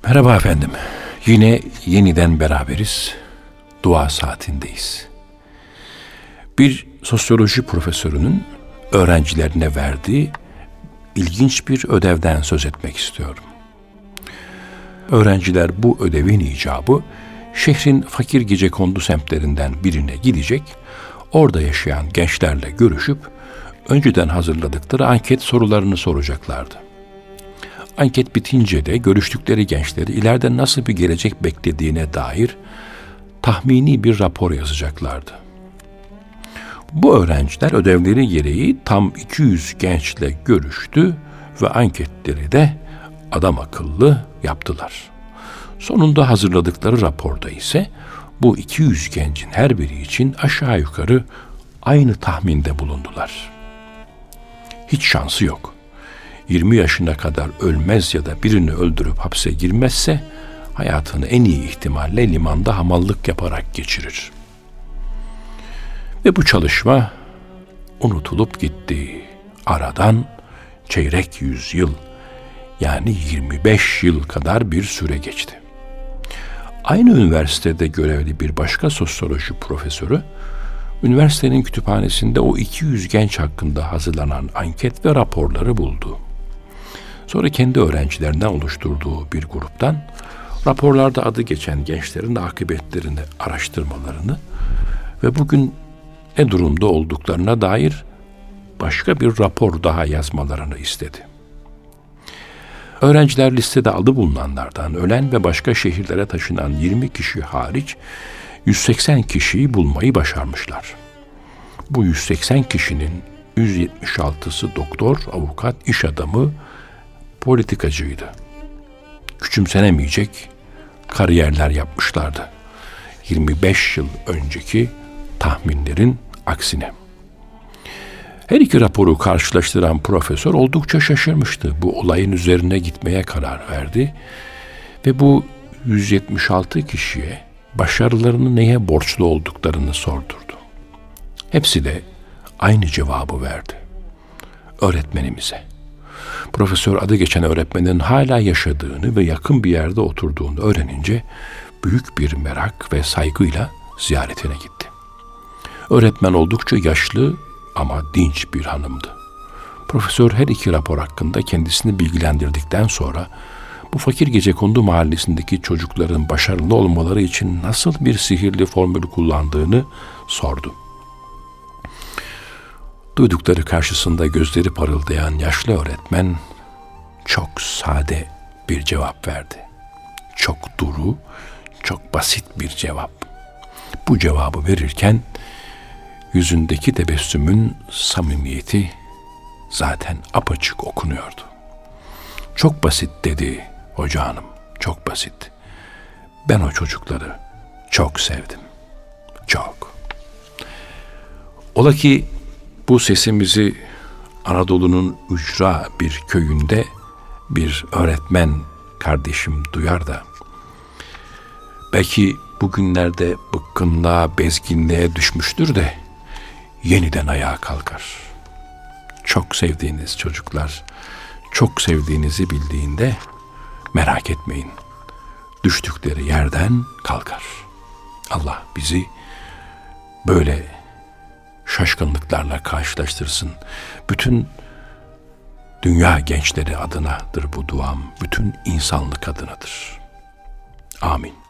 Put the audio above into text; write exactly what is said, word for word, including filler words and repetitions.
Merhaba efendim. Yine yeniden beraberiz. Dua saatindeyiz. Bir sosyoloji profesörünün öğrencilerine verdiği ilginç bir ödevden söz etmek istiyorum. Öğrenciler bu ödevin icabı şehrin fakir gecekondu semtlerinden birine gidecek, orada yaşayan gençlerle görüşüp önceden hazırladıkları anket sorularını soracaklardı. Anket bitince de görüştükleri gençleri ileride nasıl bir gelecek beklediğine dair tahmini bir rapor yazacaklardı. Bu öğrenciler ödevleri gereği tam iki yüz gençle görüştü ve anketleri de adam akıllı yaptılar. Sonunda hazırladıkları raporda ise bu iki yüz gencin her biri için aşağı yukarı aynı tahminde bulundular. Hiç şansı yok. yirmi yaşına kadar ölmez ya da birini öldürüp hapse girmezse hayatını en iyi ihtimalle limanda hamallık yaparak geçirir. Ve bu çalışma unutulup gitti. Aradan çeyrek yüzyıl, yani yirmi beş yıl kadar bir süre geçti. Aynı üniversitede görevli bir başka sosyoloji profesörü, üniversitenin kütüphanesinde o iki yüz genç hakkında hazırlanan anket ve raporları buldu. Sonra kendi öğrencilerinden oluşturduğu bir gruptan raporlarda adı geçen gençlerin akıbetlerini araştırmalarını ve bugün ne durumda olduklarına dair başka bir rapor daha yazmalarını istedi. Öğrenciler listede adı bulunanlardan ölen ve başka şehirlere taşınan yirmi kişi hariç yüz seksen kişiyi bulmayı başarmışlar. Bu yüz seksen kişinin yüz yetmiş altısı doktor, avukat, iş adamı, politikacıydı. Küçümsenemeyecek kariyerler yapmışlardı. yirmi beş yıl önceki tahminlerin aksine. Her iki raporu karşılaştıran profesör oldukça şaşırmıştı. Bu olayın üzerine gitmeye karar verdi ve bu yüz yetmiş altı kişiye başarılarını neye borçlu olduklarını sordurdu. Hepsi de aynı cevabı verdi. Öğretmenimize. Profesör adı geçen öğretmenin hala yaşadığını ve yakın bir yerde oturduğunu öğrenince büyük bir merak ve saygıyla ziyaretine gitti. Öğretmen oldukça yaşlı ama dinç bir hanımdı. Profesör her iki rapor hakkında kendisini bilgilendirdikten sonra bu fakir gecekondu mahallesindeki çocukların başarılı olmaları için nasıl bir sihirli formül kullandığını sordu. Duydukları karşısında gözleri parıldayan yaşlı öğretmen çok sade bir cevap verdi. Çok duru, çok basit bir cevap. Bu cevabı verirken yüzündeki tebessümün samimiyeti zaten apaçık okunuyordu. Çok basit dedi hoca hanım, çok basit. Ben o çocukları çok sevdim, çok. Ola ki bu sesimizi Anadolu'nun ücra bir köyünde bir öğretmen kardeşim duyar da belki bugünlerde bıkkınlığa, bezginliğe düşmüştür de yeniden ayağa kalkar. Çok sevdiğiniz çocuklar, çok sevdiğinizi bildiğinde merak etmeyin. Düştükleri yerden kalkar. Allah bizi böyle şaşkınlıklarla karşılaştırsın. Bütün dünya gençleri adınadır bu duam. Bütün insanlık adınadır. Amin.